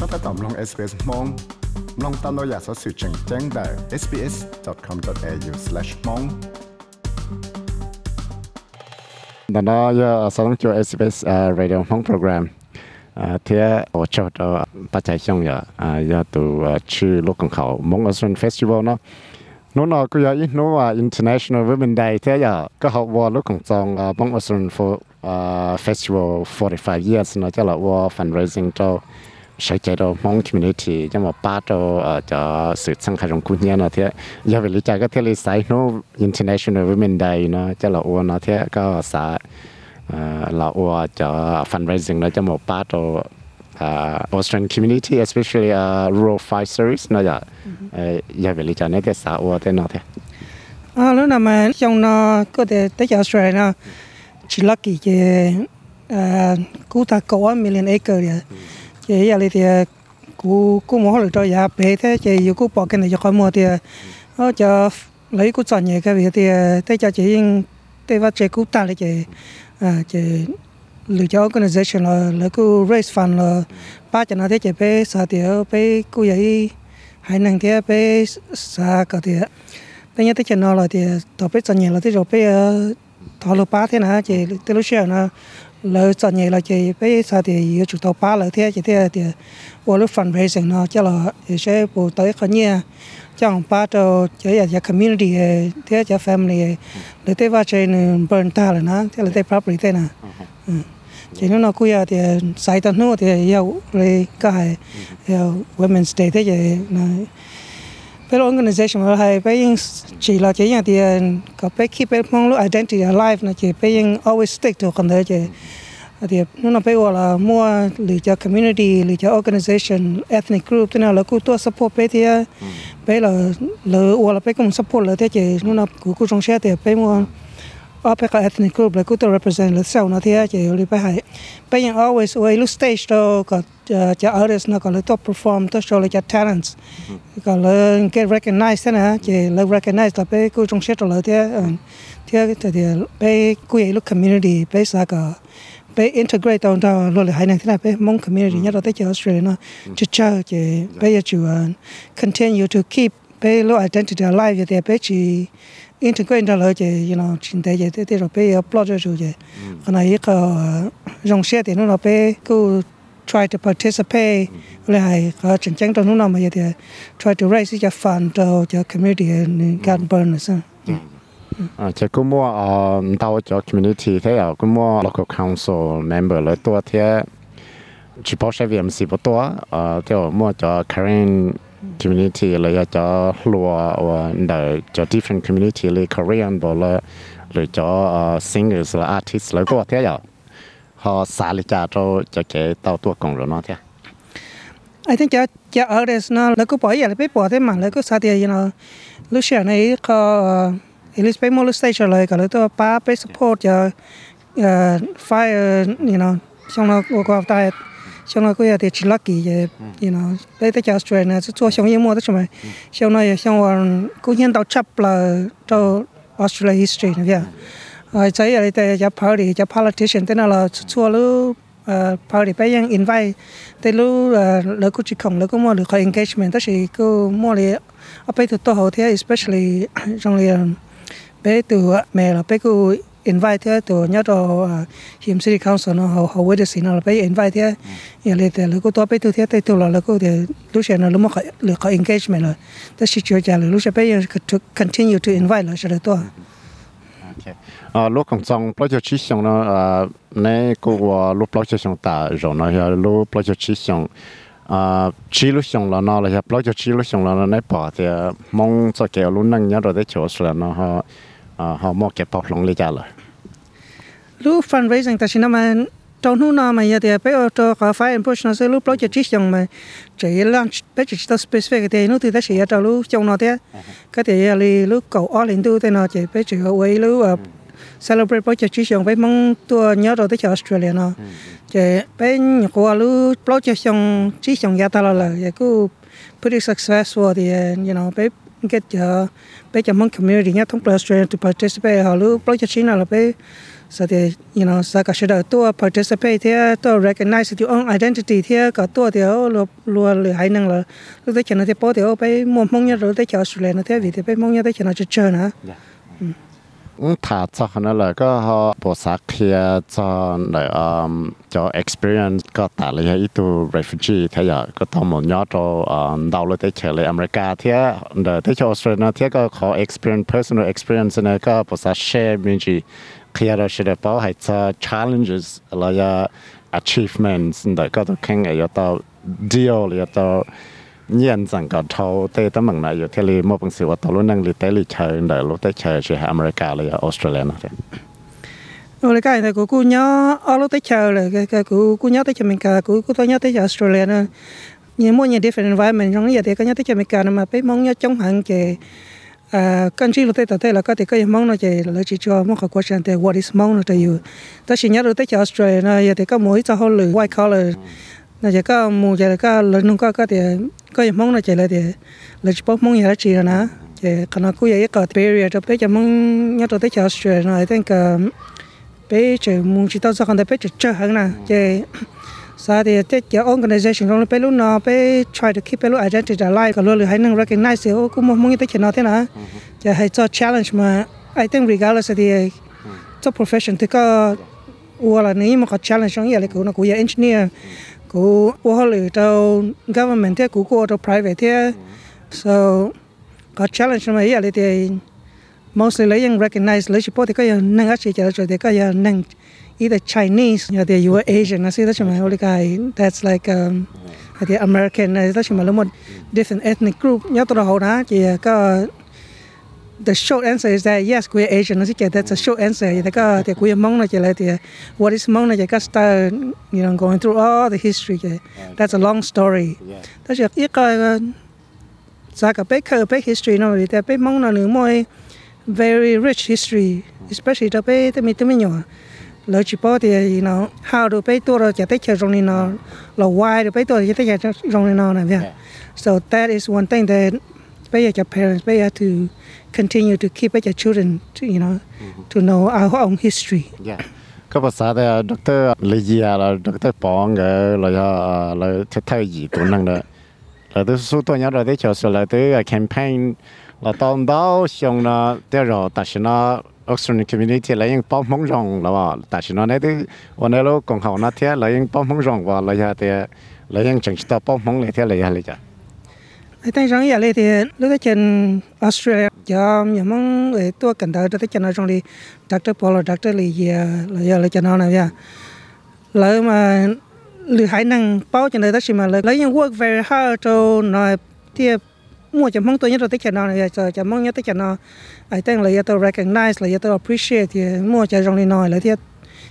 ก็ถ้าตอบลง SBS มองลองตามเราอยากสอสื่อแจ้งได้ sbs.com.au/mong ตอนนี้สอนจ SBS Radio มองโปรแกรมเที่ยวชดปัจจัยช่องอย่าตัวชื่อลูกของเขามองออสเตรเลียนเฟสติวัลเนาะนู้นก็อย่างนู้นว่า International Women's Day เที่ยวก็เขาว่าลูกของจองมองออสเตรเลียนFestival 45 years เนาะจะเราว่า fundraising เจ้าใช้ใจเรามอง community จะมาป้าเราจะสื่อสังคมคุณเนี่ยเนาะเที่ยวอย่าไป理解ก็เที่ยวเลยใส่นู้น International Women's Day เนาะจะเราว่าเนาะเที่ยวก็สาเราว่าจะ fundraising เนาะจะมาป้าเราAustralian community especially rural fire service เนาะอย่าไป理解เนี่ยที่สาว่าที่เนาะเที่ยวแล้วนะมันยังเนาะก็แต่ที่ Australia เนาะchỉ là cái cú ta có 1 million acre rồi, cái giờ thì cú mua được cho nhà bé thế, cái yêu cú bỏ cái này cho con mua thì, cho lấy cú chọn nhẹ cái việc thì, thế cho chị thế và chị cú ta lại chị lựa chọn organization là cú raise fund là ba cho nó thế chị bé sao thì bé cú vậy hay năng thế bé sao cái thì, bé nhớ thế cho nó là thì tao bé chọn nhẹ là thế rồi bé thọ lô ba thế nào chị từ lúc xưa nó lỡ chọn nhẹ là chị bây giờ thì yêu chủ tàu ba lỡ thế chị thế thì vào lúc fundraising nó cho là sẽ bổ tới khá nhiều trong ba cho cái community thế cho family để thế vào trên burn ta là nó thế là thế property thế nào chỉ nó cuối thì sai tận nữa thì yêu rồi cái Women's Day thế vậy cái organization là hay bây chỉ là chỉอย่างที่ก็ไป keep it มองลูก identity alive นะchỉไปยัง always stick to กันเลยที่นู่นไปว่าละมั่วหรือจะ community หรือจะ organization ethnic group ที่นั่นแล้วกูตัว support ไปที่ไปละหรือว่าละไปก็ support เลยที่นู่นกูจงเชื่อที่ไปมั่วไปกับ ethnic group แล้วกูตัว represent แล้วเซลล์นะที่เลยไปให้ไปยัง always ไว้ลูก stage ตัวก็จะ artist นะก็เลยตัว perform ตัว show เลยจะ talents ก็เลย get recognized นะจะเลย recognize แต่ไปกูจงเชื่อตัวเลยที่ไปกูยังลูก community ไปสักก็ไป integrate ตรงเราเลยให้นั่งที่นั่นไปมอง community เนี่ยเราได้เจอ Australia เนาะจะเจอจะไปจะ continue to keep ไปลูก identity alive จะไปจีintegrate เราเลยจะจินตจะที่เราไป upload จะขณะนี้ก็จงเชื่อที่นู่นเราไปกู try to participate เลยให้ก็จริงๆตรงนู้นเรามาจะ try to raise จะ fund จะ community ในการ burn นะจะกูมั่วดาวจะ community เที่ยวกูมั่ว local council member เลยตัวเที่ยวชิปอชเวียมสิบตัวเที่ยวมั่วจะ current community เลยจะรัวว่าเดี๋ยวจะ different community เลย Korean บ่เลยหรือจะ singers หรือ artists เลยก็เที่ยวhọ xả lịchจะเก็บตัวกงrồi nó thế I thinkจะ artist นะแล้วก็ปล่อยอะไรไปปล่อยได้มาแล้วก็สาธิตลูกเสือในก็Elisไป molestation เลยก็เลยตัวป้าไป support จะfire ช่วงนั้นก็ตายช่วงนั้นก็อยากจะชิลกี้จะไปแต่จะ Australia นะช่วงช่วงยี่มั่วใช่ไหมช่วงนั้นช่วงวันก็เห็นตัวชับเลยตัว Australia history นะพี่ใช่อะไรแต่จะ party จะ politician แต่นั่นเราช่วงรู้party ไปยัง invite แต่รู้แล้วก็จิของแล้วก็มั่วหรือเขา engagement แต่สิก็มั่วเลยเอาไปตัวเขาที่ especially โรงเรียนไปตัวแม่เราไปกู invite ที่ตัวเนี่ยตัวทีม city council เนาะเขาไว้จะสินะเราไป invite ที่อย่างเลยแต่แล้วก็ตัวไปตัวที่ตัวเราแล้วก็เดี๋ยวรู้เชื่อนะรู้มั้ยหรือเขา engagement เลยแต่สิช่วยจะเลยรู้เชื่อไปยัง continue to invite เลยใช่ไหมตัวลูกของจองปล่อยจะชี้ชงเนาะในกูว่าลูกปล่อยจะชงตาจงเนาะลูกปล่อยจะชี้ชงชี้ลูกชงแล้วเนาะเลยครับปล่อยจะชี้ลูกชงแล้วในป่าที่มองจะเกี่ยวลูกนั่งเนี่ยเราได้โชว์สุดเนาะเขามองเก็บปอกลงเลยจ้าเลยลูก fundraising แต่ชินะมันตรงนู้นมาอย่างเดียวไปเอาตัวกาแฟอินพุชนะซึ่งลูกปล่อยจะชี้ชงมาจะยังลังไปจะตัว specific ที่นู้นที่ได้เสียตัวลูกชงเนาะที่ก็ที่ยังลูกเก่าออลินดูที่เนาะจะไปจะเอาไว้ลูกcelebrate ปล่อยจะชี้ชงไปมองตัวเนี่ยเราได้จาก Australia เนาะจะเป็นกว่าลูกปล่อยจะชงชี้ชงยาตลอดเลยก็ pretty successful ที่ไป get cho bây giờ mong community nhá thông Australia to participate họ lúc bây giờ chỉ là bây so thì sa cả sự đầu tua participate thì tua recognize your own identity thì cả tua thì luôn hay năng là lúc đấy cho nó thì bỏ thì bây mong nhớ rồi đấy cho Australia nó thế vì thì bây mong nhớ đấy cho nó chơi nữa thà cho nó là có họ bộ xác kia cho lại cho experience có tại là ít tu refugee thế giờ có thằng một nhóm cho đầu lên tới trở lại America thế để tới cho Australia thế có họ experience personal experience này có bộ xác share mình chỉ khi đó sẽ bảo hay cho challenges là achievements để có thể khen ở đó deal ở đó nhân dân có thâu tới tấm bằng này thì li một bằng sựว่าตอนนั้นli tới li chơi để lúc tới chơi chỉ ở AmericaเลยAustraliaนะ rồi cái này của cô nhớ ở lúc tới chơi là cái cô nhớ tới America cô tôi nhớ tới Australia nữa nhiều mỗi different environment trong này thì có nhớ tới America mà phải mong nhớ trong hàng cái country lúc tới là có thể có mong nó chỉ là chỉ cho một cái question thì what is mong nó cho you ta chỉ nhớ được tới Australia này thì có mỗi cho họ lựa white collar là chỉ có một chỉ là có lớn không có thì có mong nó chỉ là thì là chỉ bảo mong gì chỉ là nè thì còn nó cũng vậy có barrier cho bây giờ mong nhớ tới Australia này thì bây giờ mong chỉ tao sao còn bây giờ chơi hơn nè thì sao thì cái organization trong bây lúc nó bây try to keep bây identity alive còn luôn hay năng recognize thì cũng mong như tới chuyện nào thế nào thì hay cho challenge mà I think regardless thì cho profession thì có là nếu mà có challenge trong cái này cũng nó cũng là engineer của họ lựa cho government thế của cho private thế so có challenge mà vậy thì mostly lấy những recognize lấy support thì có năng áp chỉ cho thì có năng either Chinese or the you Asian I see that's my only guy that's like the American that's my một different ethnic group nhớ tôi đâu đó chỉ có the short answer is that yes we're Asian nó chỉ that's a short answer thì có thì we're Hmong nó chỉ là thì what is Hmong nó chỉ có start going through all the history that's a long story that's just ít coi sao cả bé history nó thì bé Hmong nó nữa mỗi very rich history especially cho bé tới nhỏ lỡ chỉ bảo thì how do bé tôi rồi chỉ tới chơi trong nó là why do bé tôi chỉ tới chơi trong nó này vậy so that is one thing that bây giờ parents bây giờ to continue to keep your children to, to know our own history. Yeah. Các bác sĩ là doctor Lê là doctor Bong là thay gì tụi năng đó. Là tôi số tôi nhớ rồi đấy cho là tôi campaign là tao đó xong là để rồi tại sao nó Australian community là những bao mong rằng là tại sao nó này tôiวันนี้เราcông học nó thế là những bao mong rằng và là những chẳng chỉ bao mong là thế là gì I think rằng vậy thì lúc đó trên Australia cho nhà mong để tôi cần tới tới chân ở trong đi Dr. Paul Dr. Lee là cho nó này vậy lợi mà lựa hải năng bao cho nơi đó mà lấy những work very hard cho nó thì mua cho mong tôi nhớ tới chân nó này cho mong nhớ tới chân nó I think là tôi recognize là tôi appreciate thì mua cho trong đi nói là thì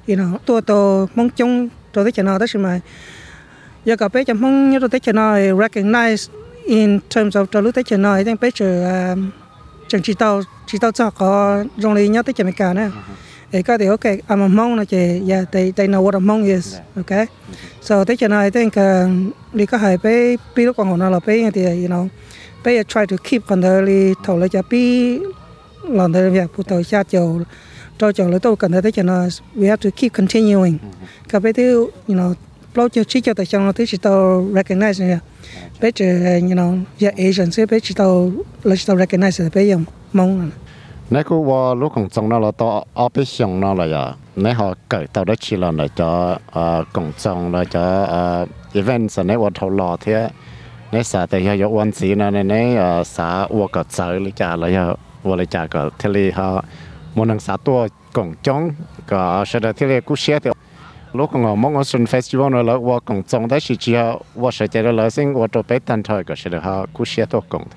tôi mong chung cho tới chân nó đó mà giờ cả bé cho mong nhớ tới chân nó recognize in terms of cho lúc tới chuyện này, thì bây giờ chẳng chỉ tao cho có trong lý nhớ tới chuyện cả nữa, để có thể okay, I'm a Hmong là chị, yeah, they know what a Hmong is, okay, so tới chuyện này, thì lý có hay bé lúc còn học nó là bé thì bé try to keep còn đời lý thầu lại cho bé làm đời việc phụ thuộc cha chầu, cho chầu lấy tôi cần tới chuyện này, we have to keep continuing, các bé thứ lâu chưa chỉ cho tới trong nó thứ chỉ tao recognize này. Bây giờ yeah Asian sẽ bây giờ tao recognize bây giờ mong nếu có vào lúc còn trong nó là tao ở bên trong nó là giờ nếu họ cởi tao đó chỉ là cho cộng trong là cho events nếu vào thầu lò thế nếu xã thì họ có quan gì nữa nếu xã vào cái chơi lấy trả là giờ vào lấy trả cái thế thì họ muốn năng xã tua cộng trong cái sẽ là thế thì cũng sẽ thì lúc còn mong Australian festival nó làว่า共中但是只要我是觉得来生我做被单台个是的哈故事都共的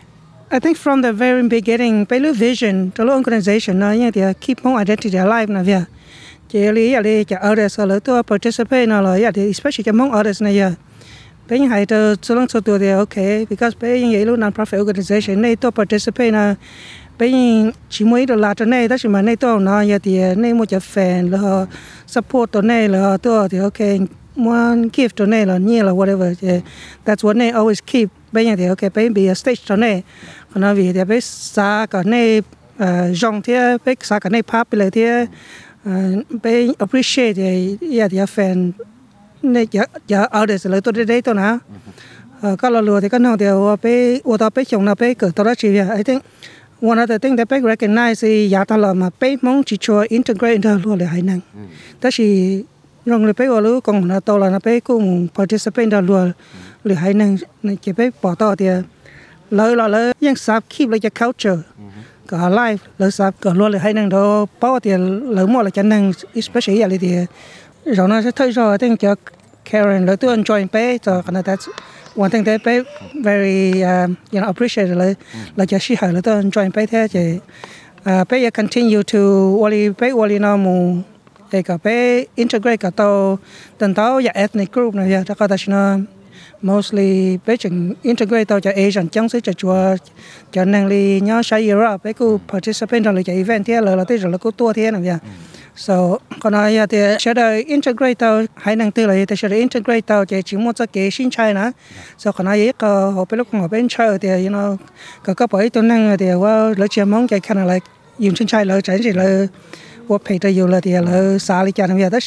I think from the very beginning ไปรู้ vision ตัว organization นะอย่างที่ keep Hmong identity alive นะเนี่ยจะเลยจะ others แล้วตัว participate นะเลยอย่างที่ especially จะ Hmong others นะเนี่ยเป็นยังไงตัวส่วนตัวเดียว okay because เป็นยังไงรู้ non-profit organization ในตัว participate นะเป็นชิมวยตัวลาตัวนี้แต่ชิมาในตัวน้อยที่ในมัวจะแฟนแล้ว support ตัวนี้แล้วตัวที่โอเคมัว give ตัวนี้แล้วนี่แล้ว whatever that's what they always keep เป็นอย่างที่โอเคเป็น be a stage ตัวนี้ค nó vì thì bé xa cả này dòng thế bé xa cả này popular thế bé appreciate thì fan này giờ ở đây là tôi đây tôi nè có là lừa thì cái nào thì bé ở đó bé chồng nào bé cỡ tao đó chỉ I think one of the things that bé recognize is giờ tao là mà bé mong chỉ cho integrate into luôn là hay năng đó là rong le pe lu kong na to la na pe cũng participate da lu le hai nang ke pe bỏ to thì le yang sap keep like a culture cả life le sap cả lu le hai nang đó bao thì le mo là chân nang especially là thì rồi nó sẽ thấy rồi tiếng cho Karen le tu enjoy pe so kana that's one thing that pe very appreciate le cho she hai le tu enjoy pe thế chứ pe continue to wali na mu để cả bé integrate cả tàu tận tàu và ethnic group này vậy, đó là mostly bé chừng integrate tàu cho Asian chẳng sẽ cho năng li nhau sai Europe bé cứ participate trong cái event thế là tới rồi là cứ tour thế này vậy, so còn này thì sẽ được integrate tàu hai năng tư là thì sẽ được integrate tàu chỉ một cái sinh trai nữa, so còn này có họ bé lúc họ bên chơi thì có bởi tôi năng thìว่าlỡ chơi món cái kind of like dùng sinh trai lỡ chẳng chỉ là what pay to you là thì là sao lý cho nên đó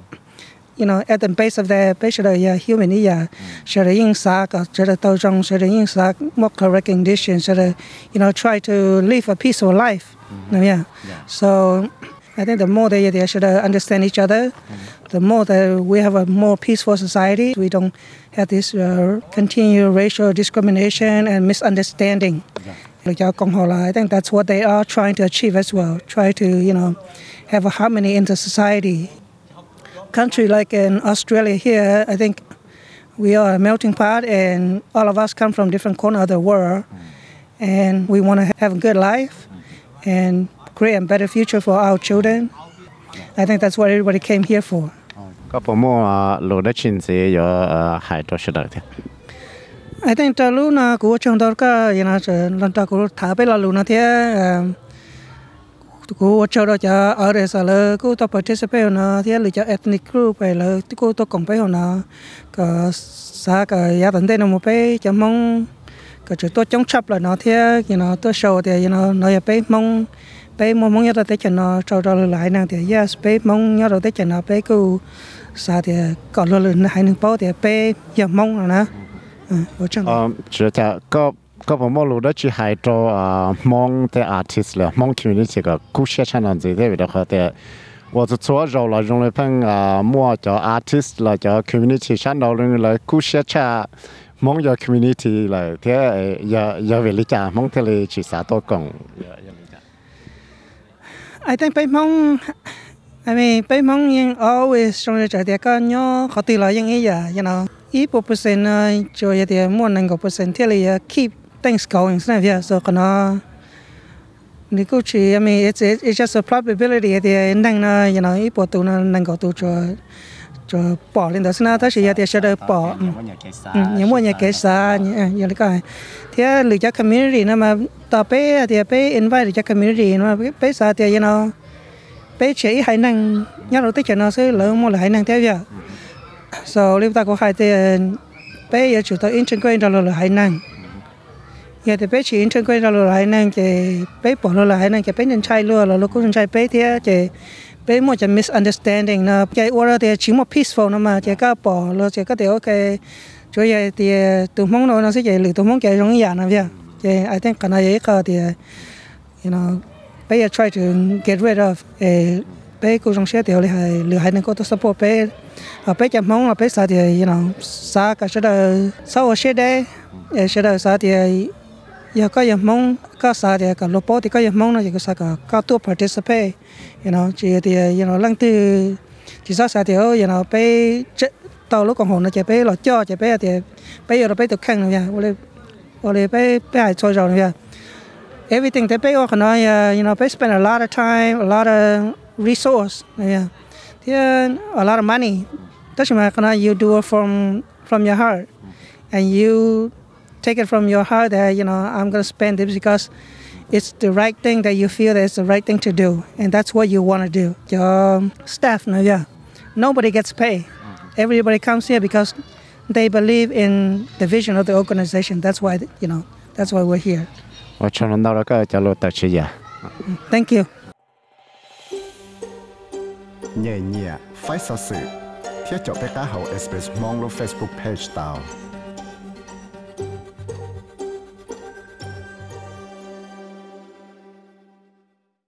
là at the base of the base of the human is sẽ là những sao có sẽ là tao trong sẽ là những sao một correct condition sẽ là try to live a peaceful life so I think the more they should understand each other the more that we have a more peaceful society we don't have this continued racial discrimination and misunderstanding I think that's what they are trying to achieve as well. Try to, have a harmony in the society. Country like in Australia here, I think we are a melting pot and all of us come from different corners of the world. And we want to have a good life and create a better future for our children. I think that's what everybody came here for. Có bộ môn lô đất chính sẽ có hai tổ chức thế. I think ta lu na của trong đó có lần ta của thả bé là lu na thế của trong đó cho ở đây là của ta participate na thế là cho ethnic group hay là của ta cùng bé na có xã có gia đình đây là một bé cho mong có chỗ tôi chống chấp là nó thế tôi show thì nói bé mong nhớ tới cho nó cho lại năng thì yes bé mong nhớ tới cho nó bé cứ xã thì còn luôn hai nước bao thì bé giờ mong rồi nè chỉ là có bộ môn đó chỉ hai cho mong cái artist là mong community cái cố gắng cho nên gì thế vậy đó thì 我是做肉了，用来碰mua cho artist 了，叫 community 上到人来故事cha mong cho community 来，thế giờ về lý cha mong thế là chỉ xã tôi cùng. I think bây mong, bây mong nhưng always trong cái đời có nhớ họ từ lại những ý vậy, ít percent cho cái muốn năng có percent thế là keep things going, vậy, so cái nó it's just a probability thì năng ít bộ tu năng có tu cho bỏ lên đó xem đó thì sẽ được bỏ những món nhà kế xa như cái thế lựa chọn community nó mà tập bé thì bé invite cho community nó bé xa thì bé chỉ hay năng nhớ đầu tiên nó sẽ lỡ mua lại hay năng theo vậy so nếu ta có hai thì bé giờ chủ động integrate vào là hay năng giờ thì bé chỉ integrate vào là hay năng thì bé bỏ là hay năng thì bé nhận trai luôn là lúc cũng nhận trai bé thì bé một cái misunderstanding nó cái order thì chỉ một peaceful nó mà chỉ có bỏ rồi chỉ có thể ok cho vậy thì tụi mong nó sẽ vậy tụi mong cái giống như vậy thì I think cái này cái thì bé try to get rid of bé cũng trong xe thì lựa hai nên có to support bé bé chăm mong là bé sao thì sao cái sẽ là sau xe đấy sẽ là sao thì giờ có giờ mong có sao thì cả lốp thì có giờ mong là giờ có sao cả tour participate chỉ thì lăng từ chỉ sao thì bé tàu lúc còn hồn nó chỉ bé lọt cho chỉ bé thì bé giờ bé tự khăn rồi vậy bé hay chơi rồi vậy everything that bé có nói bé spend a lot of time a lot of resource thì a lot of money tất nhiên là you do it from your heart and you take it from your heart that I'm going to spend this because it's the right thing that you feel that it's the right thing to do and that's what you want to do. Your staff nobody gets paid. Everybody comes here because they believe in the vision of the organization. That's why that's why we're here. và cho nó đâu đó có cho lô tờ chỉ giờ Thank you. nhẹ nhẹ phải sao sự thiết cho bé cá hậu express mong lo Facebook page tao